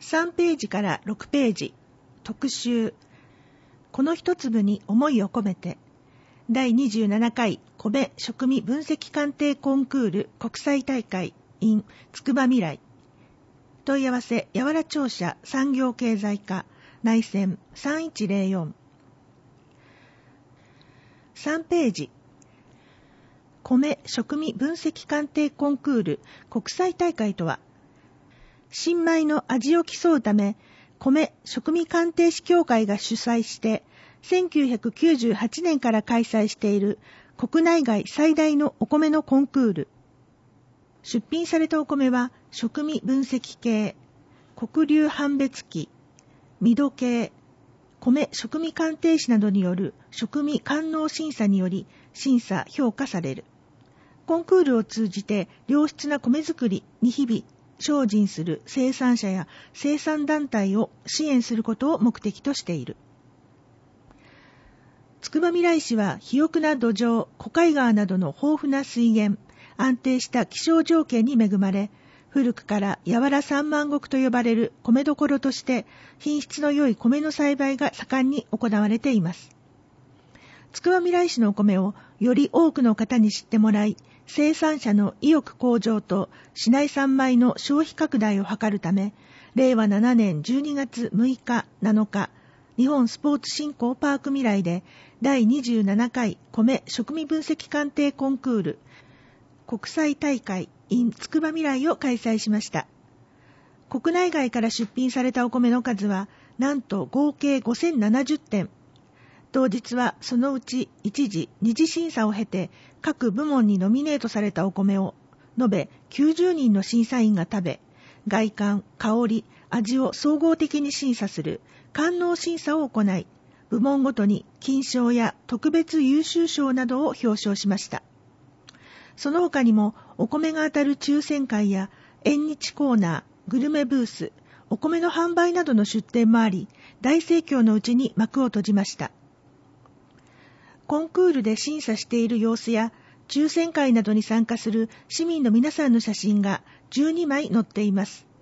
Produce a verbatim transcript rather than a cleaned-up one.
さんページからろくページ、特集、この一粒に思いを込めて、だいにじゅうななかい米食味分析鑑定コンクール国際大会 in つくばみらい。問い合わせ、やわら庁舎産業経済課内線さんいちゼロよん。さんページ、米食味分析鑑定コンクール国際大会とは、新米の味を競うため、米食味鑑定士協会が主催して、せんきゅうひゃくきゅうじゅうはちねんから開催している国内外最大のお米のコンクール。出品されたお米は、食味分析系、黒硫判別機、味度系、米食味鑑定士などによる食味官能審査により審査・評価される。コンクールを通じて良質な米作りに日々精進する生産者や生産団体を支援することを目的としている。つくばみらい市は肥沃な土壌、小海川などの豊富な水源、安定した気象条件に恵まれ、古くからやわら三万石と呼ばれる米どころとして品質の良い米の栽培が盛んに行われています。つくばみらい市のお米をより多くの方に知ってもらい、生産者の意欲向上と市内産米の消費拡大を図るため、れいわななねんじゅうにがつむいか、なのか、日本スポーツ振興パークみらいでだいにじゅうななかい米食味分析鑑定コンクール国際大会 in つくばみらいを開催しました。国内外から出品されたお米の数はなんと合計ごせんななじゅってん。当日はそのうち一次、二次審査を経て各部門にノミネートされたお米を延べきゅうじゅうにんの審査員が食べ、外観、香り、味を総合的に審査する官能審査を行い、部門ごとに金賞や特別優秀賞などを表彰しました。その他にもお米が当たる抽選会や縁日コーナー、グルメブース、お米の販売などの出展もあり、大盛況のうちに幕を閉じました。コンクールで審査している様子や抽選会などに参加する市民の皆さんの写真がじゅうにまい載っています。